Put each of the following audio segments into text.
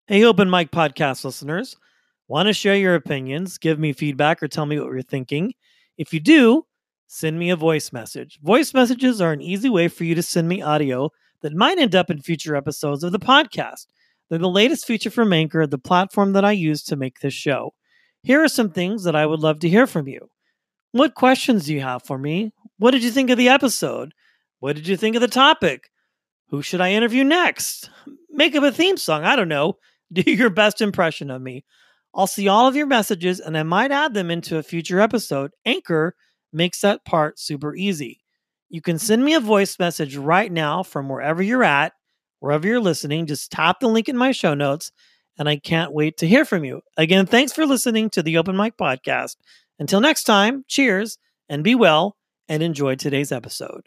Hey, Open Mic Podcast listeners. Want to share your opinions, give me feedback, or tell me what you're thinking? If you do, send me a voice message. Voice messages are an easy way for you to send me audio that might end up in future episodes of the podcast. They're the latest feature from Anchor, the platform that I use to make this show. Here are some things that I would love to hear from you. What questions do you have for me? What did you think of the episode? What did you think of the topic? Who should I interview next? Make up a theme song. I don't know. Do your best impression of me. I'll see all of your messages and I might add them into a future episode. Anchor makes that part super easy. You can send me a voice message right now from wherever you're at, wherever you're listening. Just tap the link in my show notes and I can't wait to hear from you. Again, thanks for listening to the Open Mic Podcast. Until next time, cheers and be well and enjoy today's episode.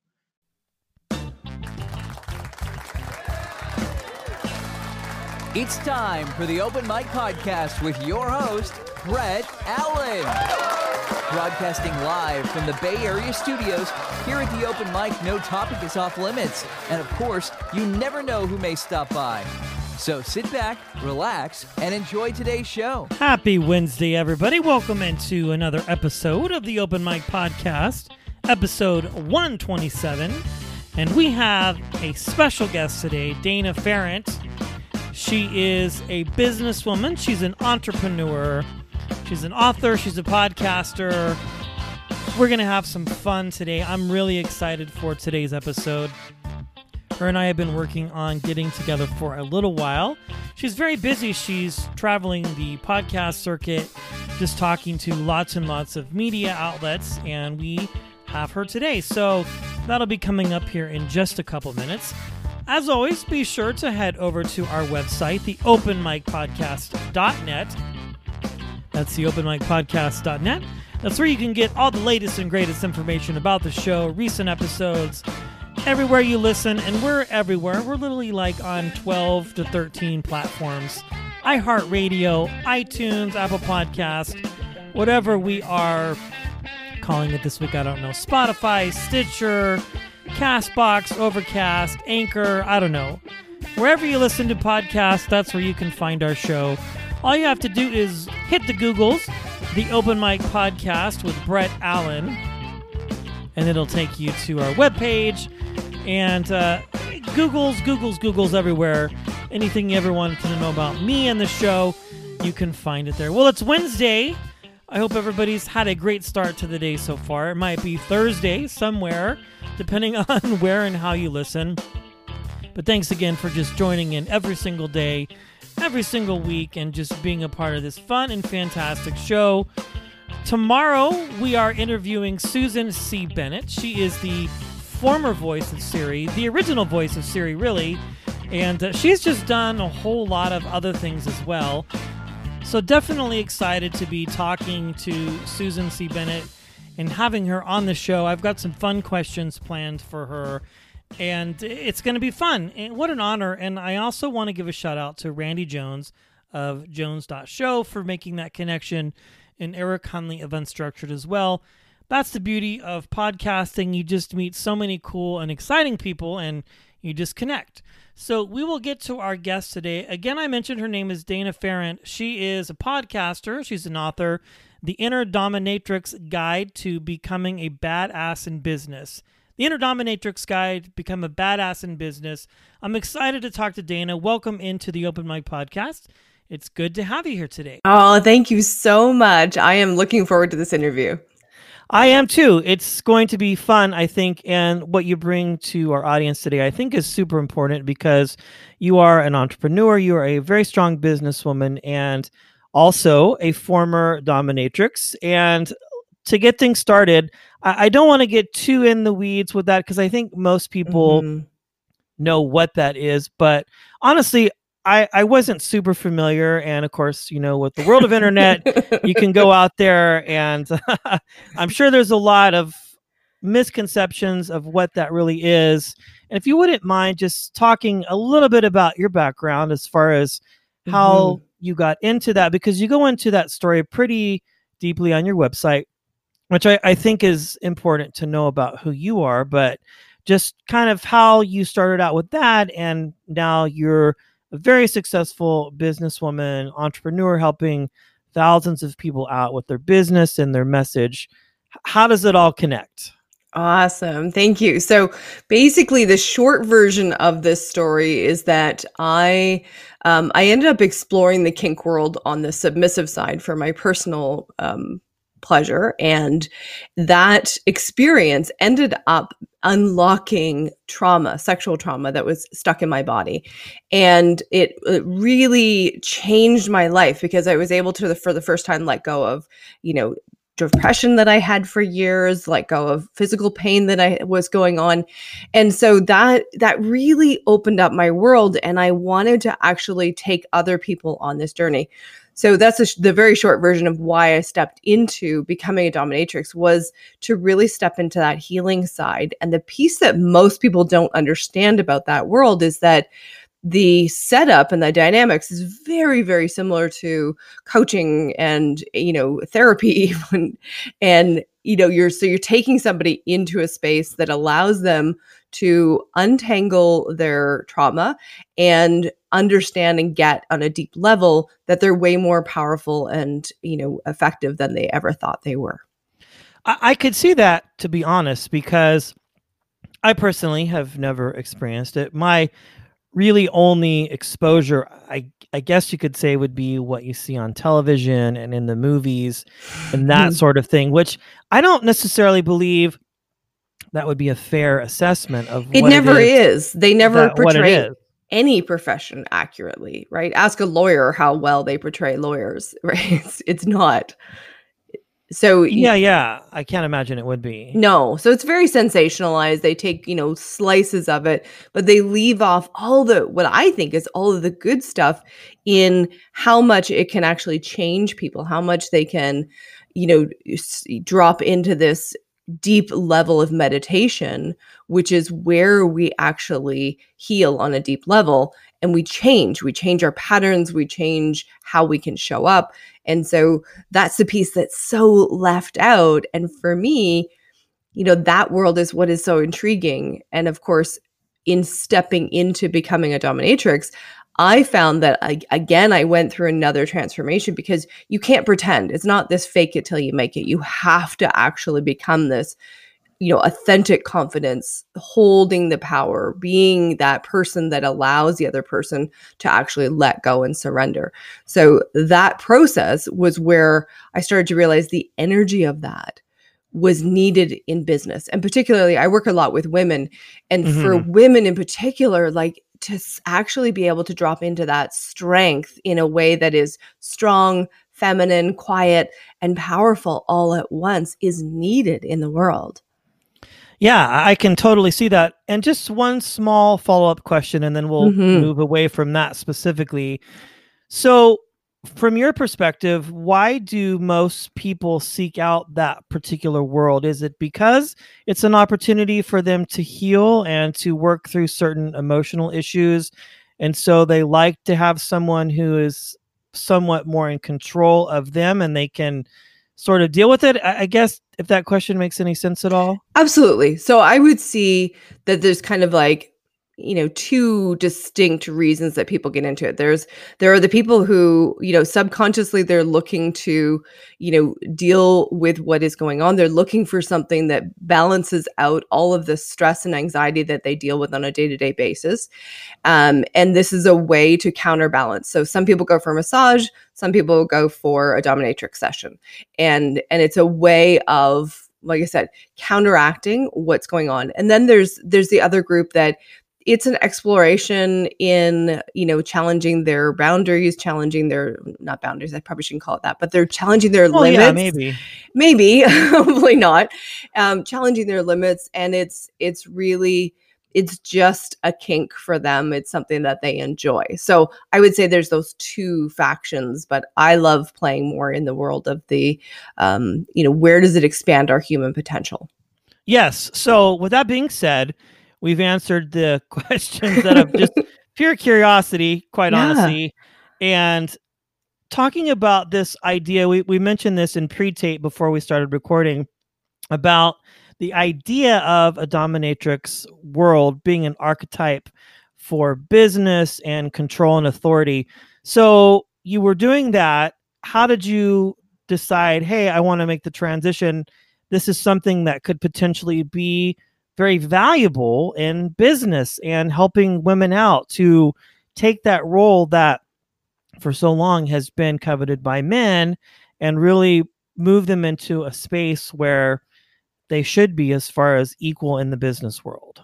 It's time for the Open Mic Podcast with your host, Brett Allen. Broadcasting live from the Bay Area studios, here at the Open Mic, no topic is off limits. And of course, you never know who may stop by. So sit back, relax, and enjoy today's show. Happy Wednesday, everybody. Welcome into another episode of the Open Mic Podcast, episode 127. And we have a special guest today, Dana Ferrant. She is a businesswoman. She's an entrepreneur. She's an author. She's a podcaster. We're going to have some fun today. I'm really excited for today's episode. Her and I have been working on getting together for a little while. She's very busy. She's traveling the podcast circuit, just talking to lots and lots of media outlets, and we have her today. So that'll be coming up here in just a couple minutes. As always, be sure to head over to our website, the openmicpodcast.net. That's the openmicpodcast.net. That's where you can get all the latest and greatest information about the show, recent episodes, everywhere you listen, and we're everywhere. We're literally like on 12 to 13 platforms. iHeartRadio, iTunes, Apple Podcast, whatever we are calling it this week, I don't know. Spotify, Stitcher, Castbox, Overcast, Anchor, I don't know. Wherever you listen to podcasts, that's where you can find our show. All you have to do is hit the Googles, the Open Mic Podcast with Brett Allen, and it'll take you to our webpage. And Googles everywhere. Anything you ever wanted to know about me and the show, you can find it there. Well, it's Wednesday. I hope everybody's had a great start to the day so far. It might be Thursday somewhere, depending on where and how you listen. But thanks again for just joining in every single day, every single week, and just being a part of this fun and fantastic show. Tomorrow, we are interviewing Susan C. Bennett. She is the former voice of Siri, the original voice of Siri, really. And she's just done a whole lot of other things as well. So definitely excited to be talking to Susan C. Bennett and having her on the show. I've got some fun questions planned for her, and it's going to be fun. And what an honor. And I also want to give a shout out to Randy Jones of Jones.show for making that connection, and Eric Hunley of Unstructured as well. That's the beauty of podcasting. You just meet so many cool and exciting people, and you just connect. So we will get to our guest today. Again, I mentioned her name is Dana Ferrant. She is a podcaster. She's an author. The Inner Dominatrix Guide to Becoming a Badass in Business. The Inner Dominatrix Guide to Become a Badass in Business. I'm excited to talk to Dana. Welcome into the Open Mic Podcast. It's good to have you here today. Oh, thank you so much. I am looking forward to this interview. I am too. It's going to be fun, I think, and what you bring to our audience today, I think, is super important because you are an entrepreneur, you are a very strong businesswoman, and also a former dominatrix. And to get things started, I don't want to get too in the weeds with that because I think most people know what that is. But honestly, I wasn't super familiar. And of course, you know, with the world of internet, you can go out there and I'm sure there's a lot of misconceptions of what that really is. And if you wouldn't mind just talking a little bit about your background as far as how you got into that, because you go into that story pretty deeply on your website, which I think is important to know about who you are, but just kind of how you started out with that and now you're a very successful businesswoman, entrepreneur, helping thousands of people out with their business and their message. How does it all connect? Awesome. Thank you. So basically the short version of this story is that I ended up exploring the kink world on the submissive side for my personal pleasure. And that experience ended up unlocking trauma, sexual trauma that was stuck in my body. And it really changed my life because I was able to, for the first time, let go of, depression that I had for years, let go of physical pain that I was going on. And so that really opened up my world, and I wanted to actually take other people on this journey. So that's the very short version of why I stepped into becoming a dominatrix, was to really step into that healing side. And the piece that most people don't understand about that world is that the setup and the dynamics is very, very similar to coaching and, therapy even. And, you're taking somebody into a space that allows them to untangle their trauma and understand and get on a deep level that they're way more powerful and, effective than they ever thought they were. I could see that, to be honest, because I personally have never experienced it. My really only exposure, I guess you could say, would be what you see on television and in the movies and that sort of thing, which I don't necessarily believe that would be a fair assessment of it. What Never it is. They never portray is. Any profession accurately, right? Ask a lawyer how well they portray lawyers, right? It's not. So yeah, I can't imagine it would be. No. So it's very sensationalized. They take, slices of it, but they leave off what I think is all of the good stuff in how much it can actually change people, how much they can, drop into this deep level of meditation, which is where we actually heal on a deep level. And we change our patterns, we change how we can show up. And so that's the piece that's so left out. And for me, that world is what is so intriguing. And of course, in stepping into becoming a dominatrix, I found that I went through another transformation, because you can't pretend. It's not this fake it till you make it. You have to actually become this, authentic confidence, holding the power, being that person that allows the other person to actually let go and surrender. So that process was where I started to realize the energy of that was needed in business. And particularly, I work a lot with women. And for women in particular, like, to actually be able to drop into that strength in a way that is strong, feminine, quiet, and powerful all at once is needed in the world. Yeah, I can totally see that. And just one small follow-up question, and then we'll move away from that specifically. So from your perspective, why do most people seek out that particular world? Is it because it's an opportunity for them to heal and to work through certain emotional issues, and so they like to have someone who is somewhat more in control of them and they can sort of deal with it? I guess, if that question makes any sense at all. Absolutely. So I would see that there's kind of like, two distinct reasons that people get into it. There are the people who, subconsciously they're looking to, deal with what is going on. They're looking for something that balances out all of the stress and anxiety that they deal with on a day-to-day basis. And this is a way to counterbalance. So some people go for a massage, some people go for a dominatrix session. And it's a way of, like I said, counteracting what's going on. And then there's the other group that it's an exploration in, challenging their boundaries, not boundaries, I probably shouldn't call it that, but they're challenging their limits. Yeah, maybe, hopefully not. Challenging their limits. And it's just a kink for them. It's something that they enjoy. So I would say there's those two factions, but I love playing more in the world of the, where does it expand our human potential? Yes. So with that being said, we've answered the questions that have just pure curiosity, quite honestly. And talking about this idea, we mentioned this in pre-tape before we started recording, about the idea of a dominatrix world being an archetype for business and control and authority. So you were doing that. How did you decide, hey, I want to make the transition? This is something that could potentially be very valuable in business and helping women out to take that role that for so long has been coveted by men and really move them into a space where they should be as far as equal in the business world.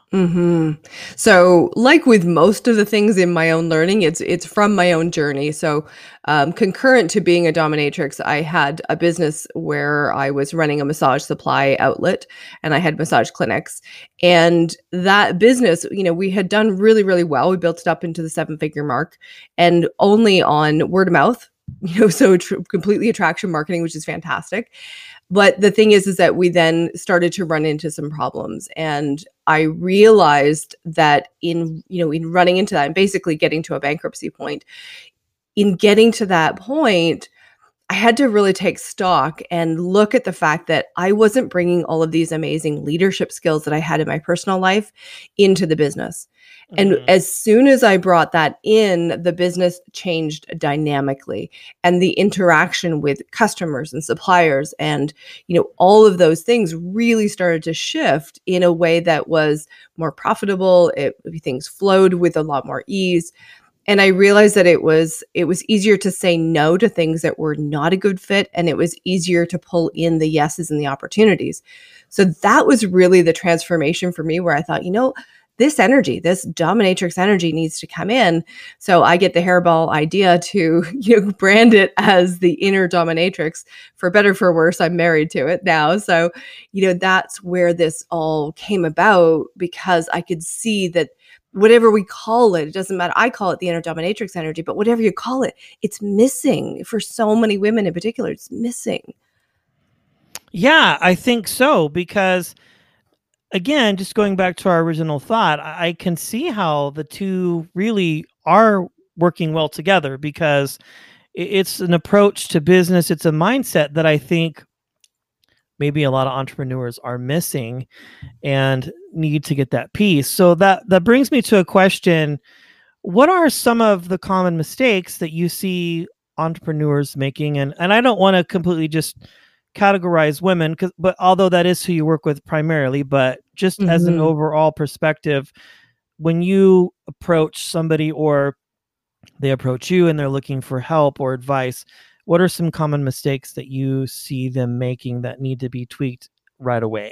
So, like with most of the things in my own learning, it's from my own journey. So, concurrent to being a dominatrix, I had a business where I was running a massage supply outlet, and I had massage clinics. And that business, we had done really, really well. We built it up into the 7-figure mark, and only on word of mouth. So completely attraction marketing, which is fantastic. But the thing is that we then started to run into some problems, and I realized that in running into that and basically getting to a bankruptcy point, in getting to that point, I had to really take stock and look at the fact that I wasn't bringing all of these amazing leadership skills that I had in my personal life into the business. And as soon as I brought that in, the business changed dynamically, and the interaction with customers and suppliers and, all of those things really started to shift in a way that was more profitable. Things flowed with a lot more ease. And I realized that it was easier to say no to things that were not a good fit, and it was easier to pull in the yeses and the opportunities. So that was really the transformation for me, where I thought, this energy, this dominatrix energy needs to come in. So I get the hairball idea to brand it as the inner dominatrix. For better, for worse, I'm married to it now. So, that's where this all came about, because I could see that whatever we call it, it doesn't matter. I call it the inner dominatrix energy, but whatever you call it, it's missing for so many women in particular. It's missing. Yeah, I think so, because again, just going back to our original thought, I can see how the two really are working well together, because it's an approach to business. It's a mindset that I think maybe a lot of entrepreneurs are missing and need to get that piece. So that brings me to a question. What are some of the common mistakes that you see entrepreneurs making? And I don't want to completely just categorize women, but although that is who you work with primarily, but just as an overall perspective, when you approach somebody or they approach you and they're looking for help or advice, what are some common mistakes that you see them making that need to be tweaked right away?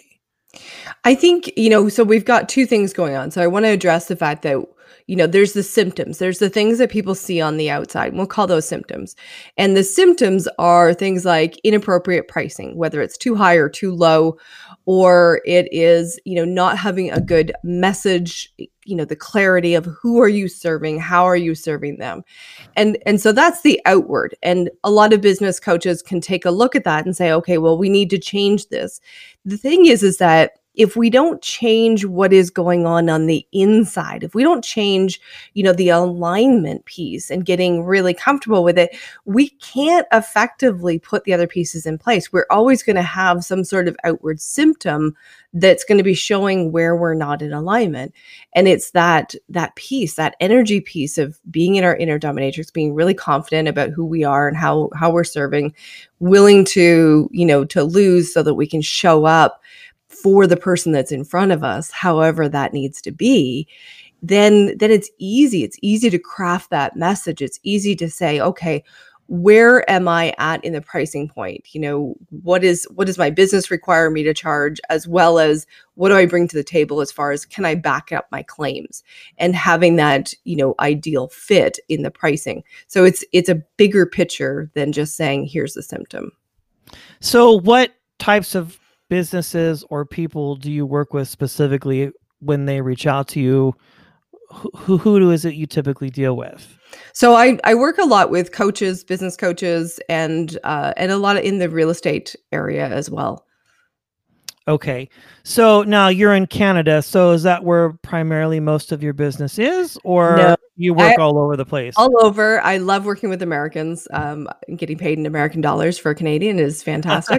I think, so we've got two things going on. So I want to address the fact that, there's the symptoms. There's the things that people see on the outside, and we'll call those symptoms. And the symptoms are things like inappropriate pricing, whether it's too high or too low, or it is, not having a good message, the clarity of who are you serving, how are you serving them. And so that's the outward. And a lot of business coaches can take a look at that and say, okay, well, we need to change this. The thing is that if we don't change what is going on the inside, if we don't change, the alignment piece and getting really comfortable with it, we can't effectively put the other pieces in place. We're always going to have some sort of outward symptom that's going to be showing where we're not in alignment. And it's that piece, that energy piece of being in our inner dominatrix, being really confident about who we are and how we're serving, willing to, to lose so that we can show up for the person that's in front of us, however that needs to be, then it's easy. It's easy to craft that message. It's easy to say, okay, where am I at in the pricing point? What does my business require me to charge, as well as what do I bring to the table as far as can I back up my claims, and having that, ideal fit in the pricing. So it's a bigger picture than just saying, here's the symptom. So what types of businesses or people do you work with specifically when they reach out to you? Who is it you typically deal with? So I work a lot with coaches, business coaches, and a lot in the real estate area as well. Okay. So now you're in Canada. So is that where primarily most of your business is, or No, you work all over the place? All over. I love working with Americans. Getting paid in American dollars for a Canadian is fantastic.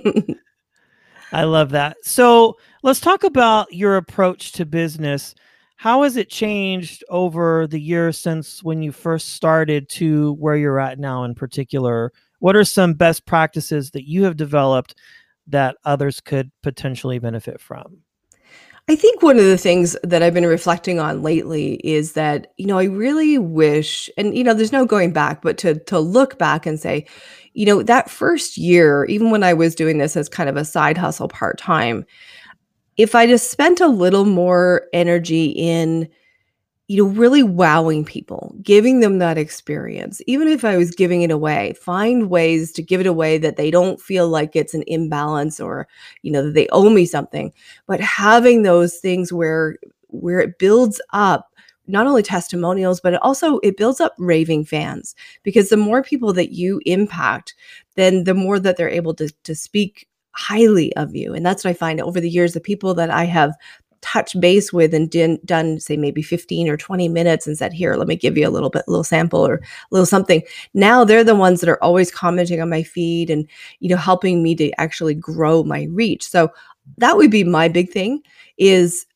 I love that. So let's talk about your approach to business. how has it changed over the years since when you first started to where you're at now in particular? What are some best practices that you have developed that others could potentially benefit from? I think one of the things that I've been reflecting on lately is that, I really wish, and there's no going back, but to look back and say, that first year, even when I was doing this as kind of a side hustle part-time, if I just spent a little more energy in really wowing people, giving them that experience, even if I was giving it away, find ways to give it away that they don't feel like it's an imbalance or, that they owe me something, but having those things where it builds up not only testimonials, but it builds up raving fans, because the more people that you impact, then the more that they're able to speak highly of you. And that's what I find over the years, the people that I have touch base with and done say maybe 15 or 20 minutes and said, here, let me give you a little sample or a little something. Now they're the ones that are always commenting on my feed and, helping me to actually grow my reach. So that would be my big thing is,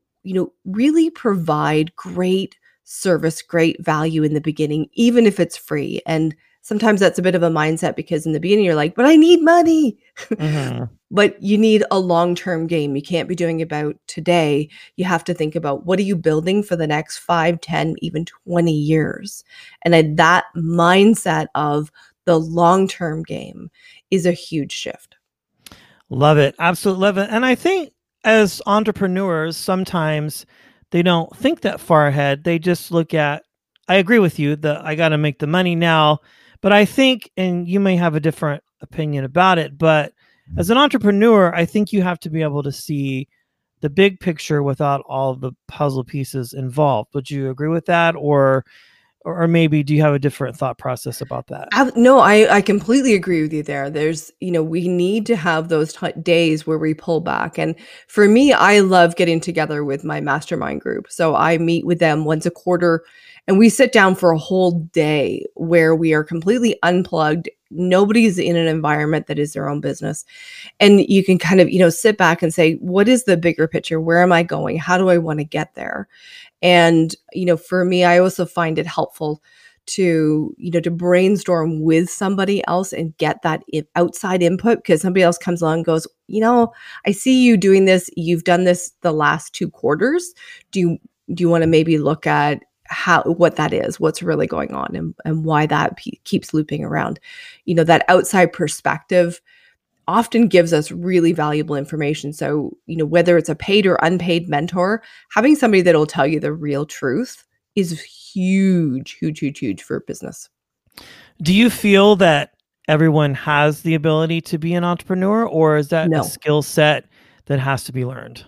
really provide great service, great value in the beginning, even if it's free. And sometimes that's a bit of a mindset because in the beginning you're like, but I need money. Mm-hmm. But you need a long-term game. You can't be doing about today. You have to think about what are you building for the next 5, 10, even 20 years. And that mindset of the long-term game is a huge shift. Love it. Absolutely love it. And I think as entrepreneurs, sometimes they don't think that far ahead. They just look at, I agree with you that I got to make the money now. But I think, and you may have a different opinion about it, but as an entrepreneur, I think you have to be able to see the big picture without all the puzzle pieces involved. Would you agree with that? Or maybe do you have a different thought process about that? No, I completely agree with you there. There's, we need to have those days where we pull back. And for me, I love getting together with my mastermind group. So I meet with them once a quarter and we sit down for a whole day where we are completely unplugged. Nobody's in an environment that is their own business. And you can kind of, sit back and say, what is the bigger picture? Where am I going? How do I want to get there? And, for me, I also find it helpful to, to brainstorm with somebody else and get that outside input, because somebody else comes along and goes, I see you doing this. You've done this the last 2 quarters. Do you want to maybe look at what that is, what's really going on and why that keeps looping around? That outside perspective often gives us really valuable information. So, whether it's a paid or unpaid mentor, having somebody that will tell you the real truth is huge, huge, huge, huge for business. Do you feel that everyone has the ability to be an entrepreneur, or is that a skill set that has to be learned?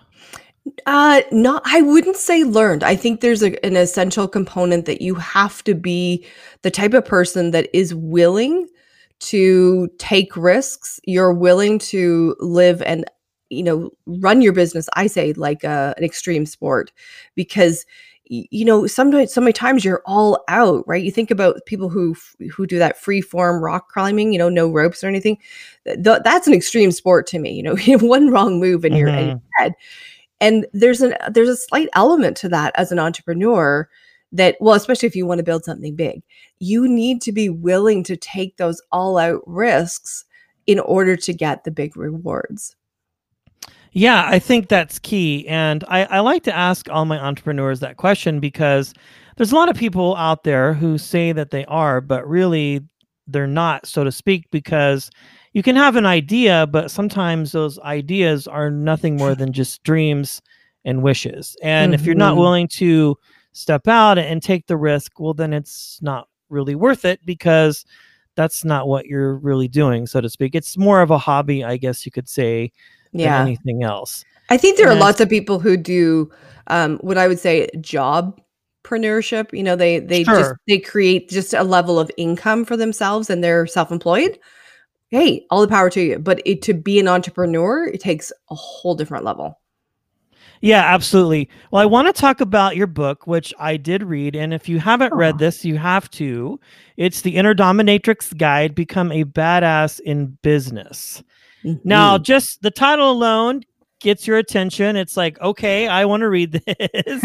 No, I wouldn't say learned. I think there's an essential component that you have to be the type of person that is willing to take risks. You're willing to live and, run your business, I say, like an extreme sport, because, sometimes, so many times you're all out, right? You think about people who do that free form rock climbing, no ropes or anything. That's an extreme sport to me. You have one wrong move and you're in your head. And there's a slight element to that as an entrepreneur that, well, especially if you want to build something big, you need to be willing to take those all out risks in order to get the big rewards. Yeah, I think that's key. And I like to ask all my entrepreneurs that question because there's a lot of people out there who say that they are, but really they're not, so to speak, because you can have an idea, but sometimes those ideas are nothing more than just dreams and wishes. And if you're not willing to step out and take the risk, well, then it's not really worth it because that's not what you're really doing, so to speak. It's more of a hobby, I guess you could say, than anything else. I think there are lots of people who do what I would say jobpreneurship. They create just a level of income for themselves and they're self-employed. Hey, all the power to you. But to be an entrepreneur, it takes a whole different level. Yeah, absolutely. Well, I want to talk about your book, which I did read. And if you haven't read this, you have to. It's The Inner Dominatrix Guide, Become a Badass in Business. Mm-hmm. Now, just the title alone gets your attention. It's like, okay, I want to read this.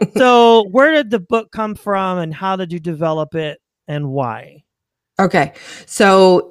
So where did the book come from and how did you develop it and why? Okay. So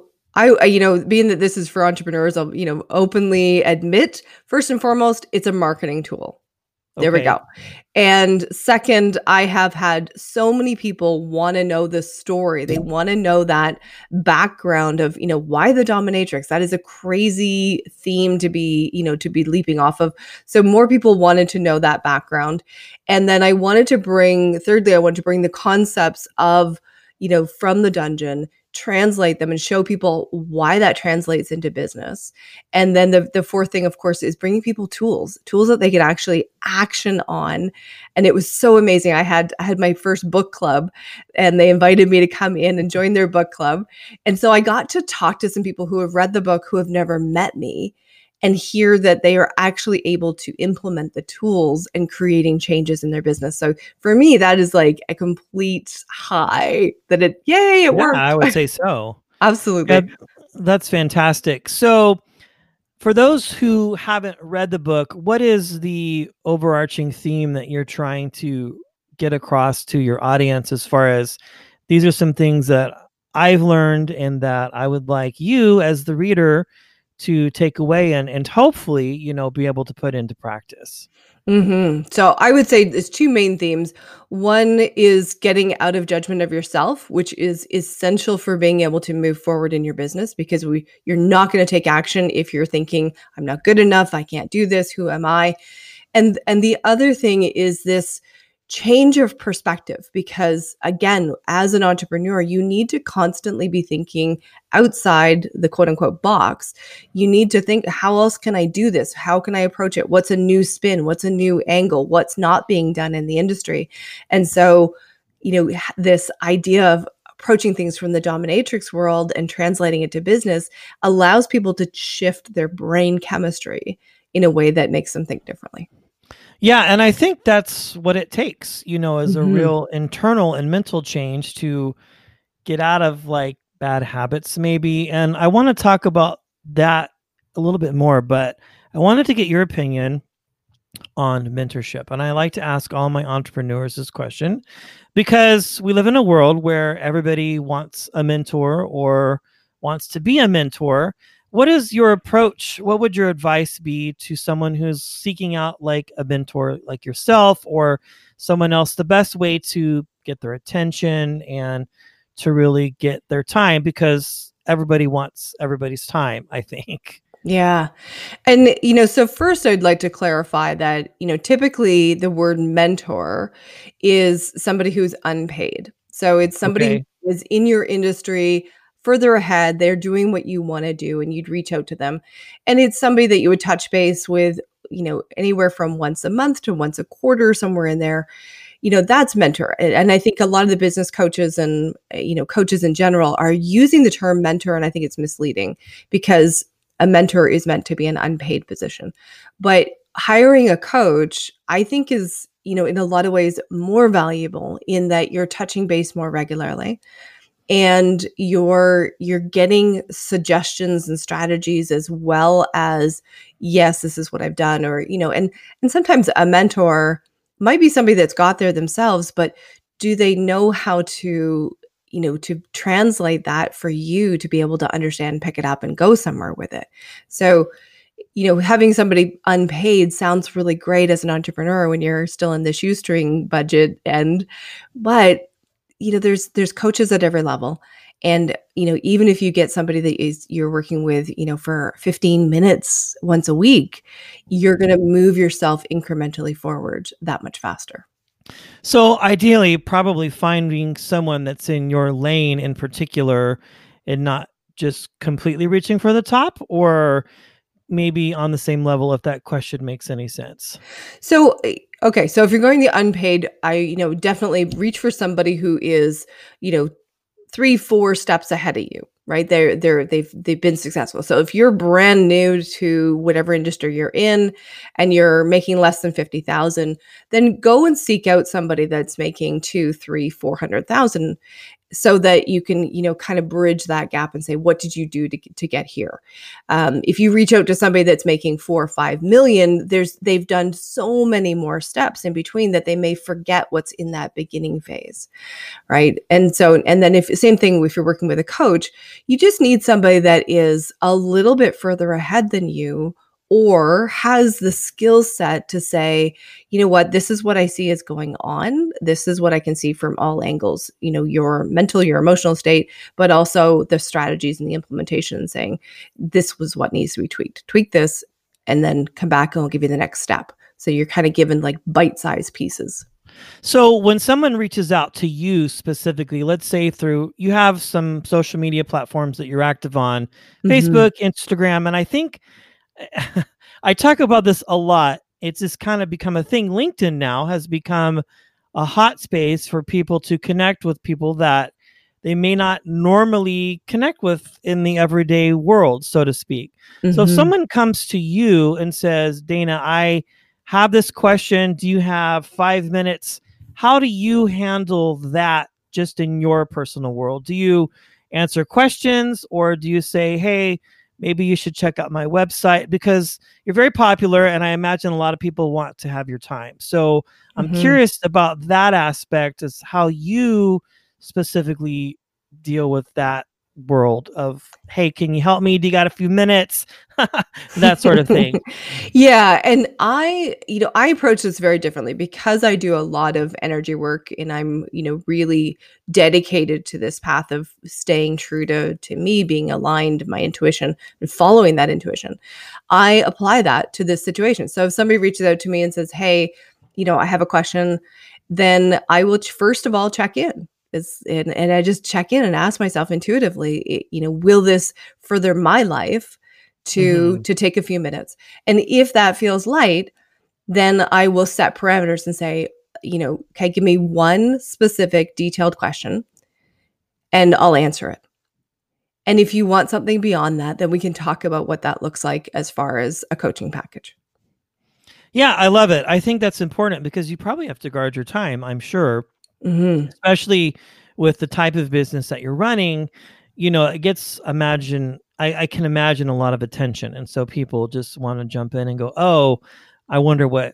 being that this is for entrepreneurs, I'll, openly admit, first and foremost, it's a marketing tool. There we go. And second, I have had so many people want to know the story. They want to know that background of, why the dominatrix. That is a crazy theme to be leaping off of. So more people wanted to know that background. And then thirdly, I wanted to bring the concepts of, from the dungeon, translate them and show people why that translates into business. And then the fourth thing, of course, is bringing people tools that they can actually action on. And it was so amazing. I had my first book club and they invited me to come in and join their book club. And so I got to talk to some people who have read the book who have never met me and hear that they are actually able to implement the tools and creating changes in their business. So for me, that is like a complete high that it worked. I would say so. Absolutely. That's fantastic. So for those who haven't read the book, what is the overarching theme that you're trying to get across to your audience as far as these are some things that I've learned and that I would like you as the reader to take away and hopefully, be able to put into practice? Mm-hmm. So I would say there's two main themes. One is getting out of judgment of yourself, which is essential for being able to move forward in your business, because you're not going to take action if you're thinking, I'm not good enough, I can't do this, who am I? And the other thing is this change of perspective, because again, as an entrepreneur, you need to constantly be thinking outside the quote unquote box. You need to think, how else can I do this? How can I approach it? What's a new spin? What's a new angle? What's not being done in the industry? And so, this idea of approaching things from the dominatrix world and translating it to business allows people to shift their brain chemistry in a way that makes them think differently. Yeah, and I think that's what it takes, as a real internal and mental change to get out of like bad habits maybe. And I want to talk about that a little bit more, but I wanted to get your opinion on mentorship. And I like to ask all my entrepreneurs this question because we live in a world where everybody wants a mentor or wants to be a mentor. What is your approach? What would your advice be to someone who's seeking out like a mentor like yourself or someone else? The best way to get their attention and to really get their time, because everybody wants everybody's time, I think. Yeah. And, so first I'd like to clarify that, typically the word mentor is somebody who's unpaid. So it's somebody who is in your industry further ahead, they're doing what you want to do and you'd reach out to them. And it's somebody that you would touch base with, anywhere from once a month to once a quarter, somewhere in there. That's mentor. And I think a lot of the business coaches and, coaches in general are using the term mentor. And I think it's misleading because a mentor is meant to be an unpaid position. But hiring a coach, I think is, in a lot of ways more valuable in that you're touching base more regularly. And you're getting suggestions and strategies as well as, yes, this is what I've done, or, and sometimes a mentor might be somebody that's got there themselves, but do they know how to, to translate that for you to be able to understand, pick it up and go somewhere with it. So, having somebody unpaid sounds really great as an entrepreneur when you're still in the shoestring budget but there's coaches at every level. And, even if you get somebody that you're working with, for 15 minutes once a week, you're going to move yourself incrementally forward that much faster. So ideally, probably finding someone that's in your lane in particular and not just completely reaching for the top, or maybe on the same level, if that question makes any sense. So, okay. So if you're going the unpaid, I, definitely reach for somebody who is, 3-4 steps ahead of you. right? They've been successful. So if you're brand new to whatever industry you're in and you're making less than 50,000, then go and seek out somebody that's making 2, 3, 400,000 so that you can, kind of bridge that gap and say, what did you do to get here? If you reach out to somebody that's making 4 or 5 million, they've done so many more steps in between that they may forget what's in that beginning phase, right? And then same thing if you're working with a coach, you just need somebody that is a little bit further ahead than you, or has the skill set to say, you know what, this is what I see is going on. This is what I can see from all angles, your mental, your emotional state, but also the strategies and the implementation, saying, this was what needs to be tweaked. Tweak this, and then come back and I'll give you the next step. So you're kind of given like bite-sized pieces. So when someone reaches out to you specifically, let's say you have some social media platforms that you're active on, Facebook, Instagram, and I think I talk about this a lot. It's just kind of become a thing. LinkedIn now has become a hot space for people to connect with people that they may not normally connect with in the everyday world, so to speak. So if someone comes to you and says, Dana, I have this question. Do you have 5 minutes? How do you handle that just in your personal world? Do you answer questions, or do you say, hey, maybe you should check out my website, because you're very popular and I imagine a lot of people want to have your time. So I'm curious about that aspect, is how you specifically deal with that world of, hey, can you help me? Do you got a few minutes? That sort of thing. Yeah. And I approach this very differently because I do a lot of energy work and I'm, really dedicated to this path of staying true to me, being aligned, my intuition, and following that intuition. I apply that to this situation. So if somebody reaches out to me and says, hey, I have a question, then I will first of all check in. And I just check in and ask myself intuitively, will this further my life to take a few minutes? And if that feels light, then I will set parameters and say, okay, give me one specific detailed question and I'll answer it. And if you want something beyond that, then we can talk about what that looks like as far as a coaching package. Yeah, I love it. I think that's important because you probably have to guard your time, I'm sure. Especially with the type of business that you're running, it gets I can imagine a lot of attention. And so people just want to jump in and go, oh, I wonder what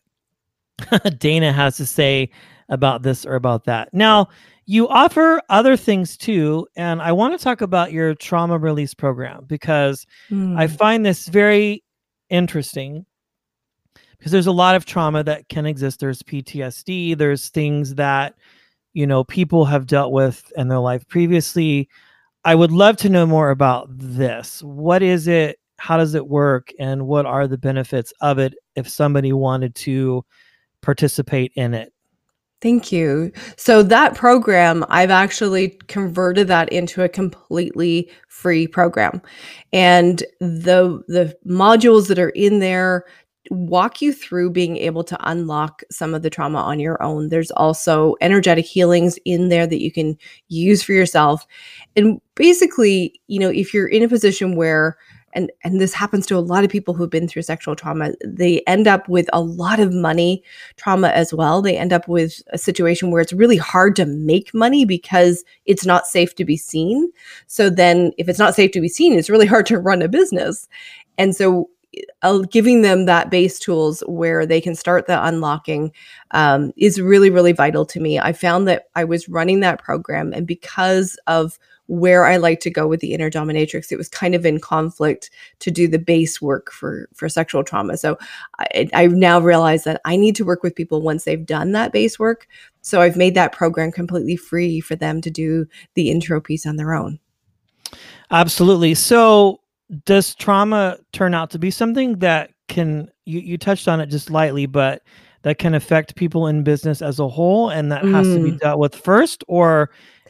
Dana has to say about this or about that. Now, you offer other things too. And I want to talk about your trauma release program, because I find this very interesting, because there's a lot of trauma that can exist. There's PTSD. There's things that people have dealt with in their life previously. I would love to know more about this. What is it? How does it work? And what are the benefits of it if somebody wanted to participate in it? Thank you. So that program, I've actually converted that into a completely free program. And the modules that are in there walk you through being able to unlock some of the trauma on your own. There's also energetic healings in there that you can use for yourself. And basically, if you're in a position where, and this happens to a lot of people who've been through sexual trauma, they end up with a lot of money trauma as well. They end up with a situation where it's really hard to make money because it's not safe to be seen. So then if it's not safe to be seen, it's really hard to run a business. And so giving them that base tools where they can start the unlocking is really, really vital to me. I found that I was running that program, and because of where I like to go with the inner dominatrix, it was kind of in conflict to do the base work for sexual trauma. So I now realize that I need to work with people once they've done that base work. So I've made that program completely free for them to do the intro piece on their own. Absolutely. So does trauma turn out to be something that can, you touched on it just lightly, but that can affect people in business as a whole, and that has to be dealt with first? Or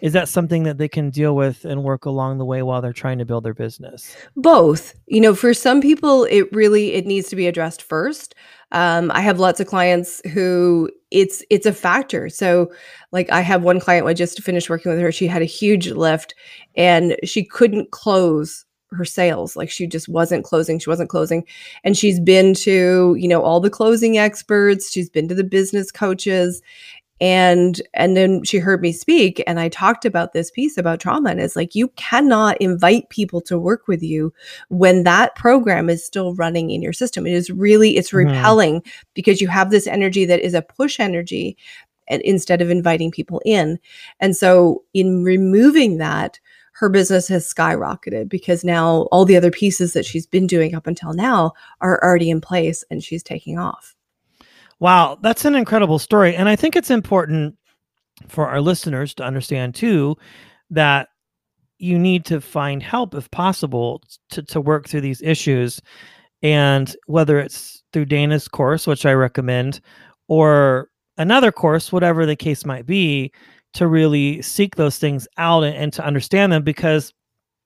is that something that they can deal with and work along the way while they're trying to build their business? Both. For some people, it needs to be addressed first. I have lots of clients who it's a factor. So like I have one client, I just finished working with her. She had a huge lift and she couldn't close her sales. Like she just wasn't closing. She wasn't closing. And she's been to, all the closing experts. She's been to the business coaches. And then she heard me speak and I talked about this piece about trauma. And it's like, you cannot invite people to work with you when that program is still running in your system. It's repelling because you have this energy that is a push energy instead of inviting people in. And so in removing that, her business has skyrocketed because now all the other pieces that she's been doing up until now are already in place and she's taking off. Wow, that's an incredible story. And I think it's important for our listeners to understand too, that you need to find help if possible to work through these issues. And whether it's through Dana's course, which I recommend, or another course, whatever the case might be, to really seek those things out and to understand them, because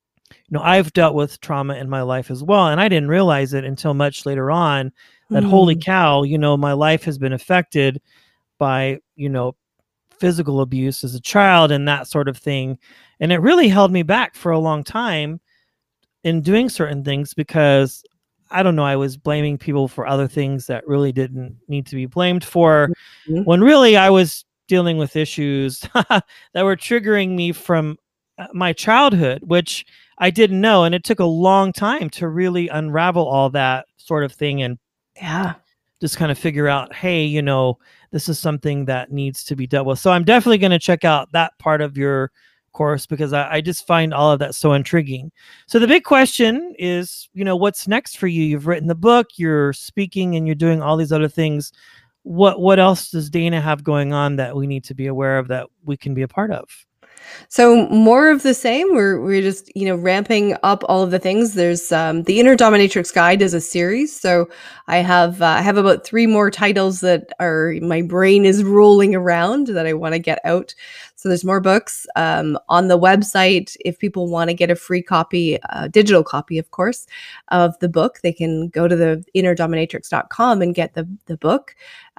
I've dealt with trauma in my life as well. And I didn't realize it until much later on that holy cow, my life has been affected by, physical abuse as a child and that sort of thing. And it really held me back for a long time in doing certain things because I don't know, I was blaming people for other things that really didn't need to be blamed for, when really I was dealing with issues that were triggering me from my childhood, which I didn't know. And it took a long time to really unravel all that sort of thing and just kind of figure out, hey, this is something that needs to be dealt with. So I'm definitely going to check out that part of your course because I just find all of that so intriguing. So the big question is, what's next for you? You've written the book, you're speaking, and you're doing all these other things. What else does Dana have going on that we need to be aware of that we can be a part of? So more of the same. We're just ramping up all of the things. There's the Inner Dominatrix Guide is a series. So I have about 3 more titles that my brain is rolling around that I want to get out. So there's more books on the website. If people want to get a free copy, digital copy, of course, of the book, they can go to the innerdominatrix.com and get the book.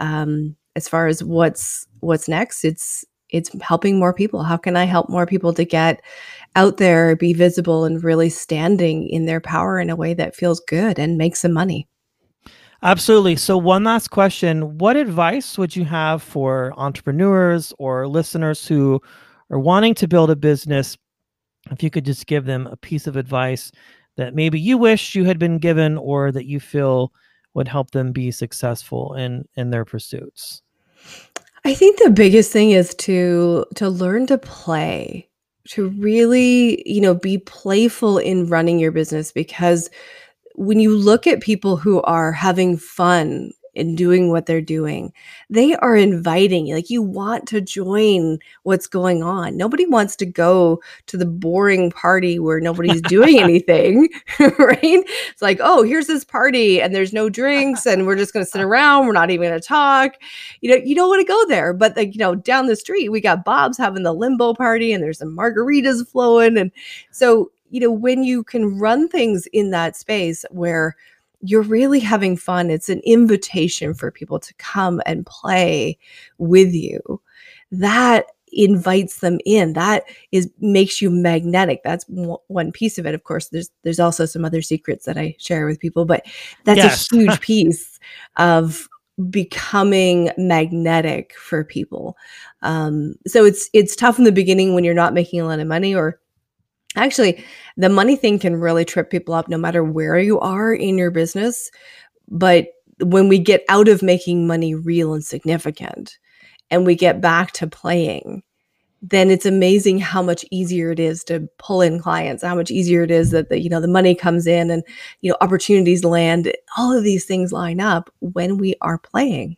As far as what's next, it's helping more people. How can I help more people to get out there, be visible, and really standing in their power in a way that feels good and makes them money? Absolutely. So one last question. What advice would you have for entrepreneurs or listeners who are wanting to build a business? If you could just give them a piece of advice that maybe you wish you had been given or that you feel would help them be successful in their pursuits. I think the biggest thing is to learn to play, to really, be playful in running your business, because when you look at people who are having fun in doing what they're doing, they are inviting you. Like, you want to join what's going on. Nobody wants to go to the boring party where nobody's doing anything, right? It's like, oh, here's this party and there's no drinks and we're just going to sit around. We're not even going to talk. You don't want to go there. But down the street, we got Bob's having the limbo party and there's some margaritas flowing. And so, when you can run things in that space where you're really having fun, it's an invitation for people to come and play with you. That invites them in. That makes you magnetic. That's one piece of it. Of course, there's also some other secrets that I share with people, but that's a huge piece of becoming magnetic for people. So it's tough in the beginning when you're not making a lot of money, or actually, the money thing can really trip people up no matter where you are in your business. But when we get out of making money real and significant and we get back to playing, then it's amazing how much easier it is to pull in clients, how much easier it is that the money comes in and opportunities land. All of these things line up when we are playing.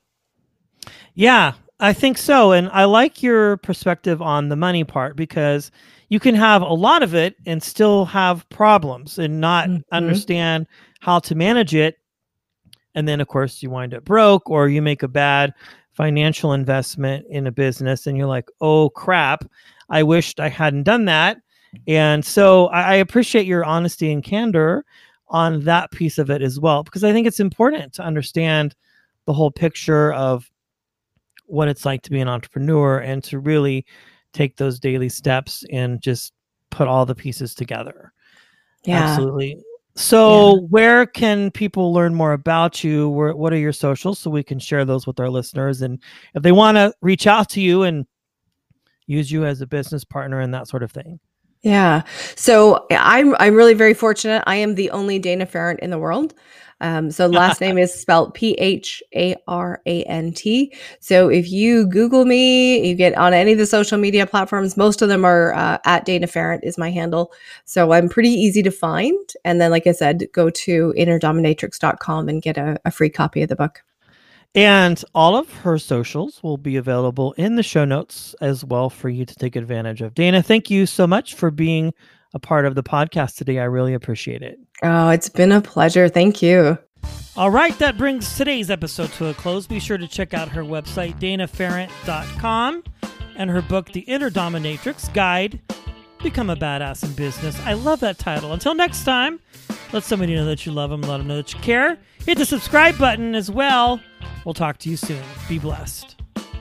Yeah, I think so. And I like your perspective on the money part, because you can have a lot of it and still have problems and not understand how to manage it. And then, of course, you wind up broke or you make a bad financial investment in a business and you're like, oh crap, I wished I hadn't done that. And so I appreciate your honesty and candor on that piece of it as well, because I think it's important to understand the whole picture of what it's like to be an entrepreneur and to really take those daily steps and just put all the pieces together. Yeah. Absolutely. So where can people learn more about you? What are your socials so we can share those with our listeners? And if they want to reach out to you and use you as a business partner and that sort of thing. Yeah. So I'm really very fortunate. I am the only Dana Ferrant in the world. So last name is spelled Pharant. So if you Google me, you get on any of the social media platforms, most of them are at Dana Ferrant is my handle. So I'm pretty easy to find. And then, like I said, go to innerdominatrix.com and get a free copy of the book. And all of her socials will be available in the show notes as well for you to take advantage of. Dana, thank you so much for being a part of the podcast today. I really appreciate it. Oh, it's been a pleasure. Thank you. All right, that brings today's episode to a close. Be sure to check out her website, danaferrant.com, and her book, The Inner Dominatrix Guide, Become a Badass in Business. I love that title. Until next time, let somebody know that you love them, let them know that you care. Hit the subscribe button as well. We'll talk to you soon. Be blessed.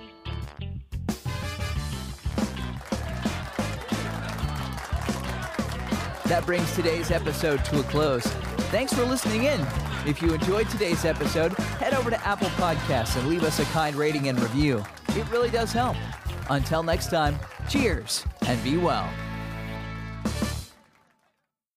That brings today's episode to a close. Thanks for listening in. If you enjoyed today's episode, head over to Apple Podcasts and leave us a kind rating and review. It really does help. Until next time, cheers and be well.